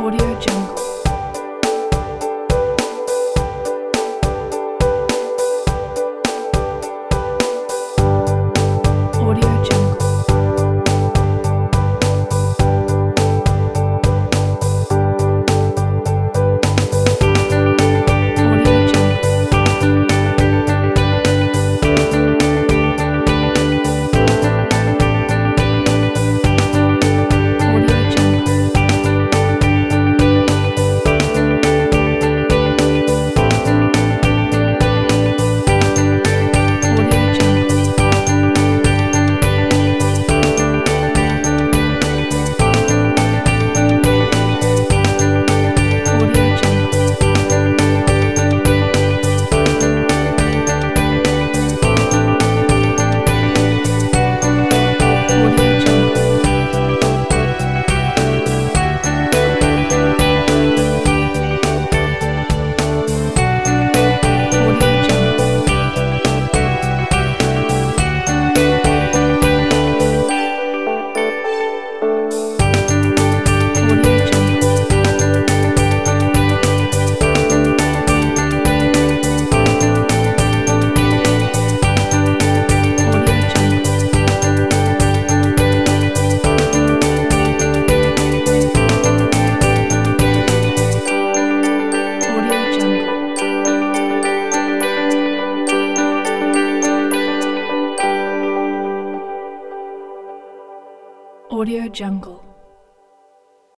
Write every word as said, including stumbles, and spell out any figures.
Audio Jungle. Audio Jungle. Audio Jungle. Audio Jungle. Audio Jungle. Audio Jungle. Audio Jungle. Audio Jungle. Audio Jungle. Audio Jungle. Audio Jungle. Audio Jungle.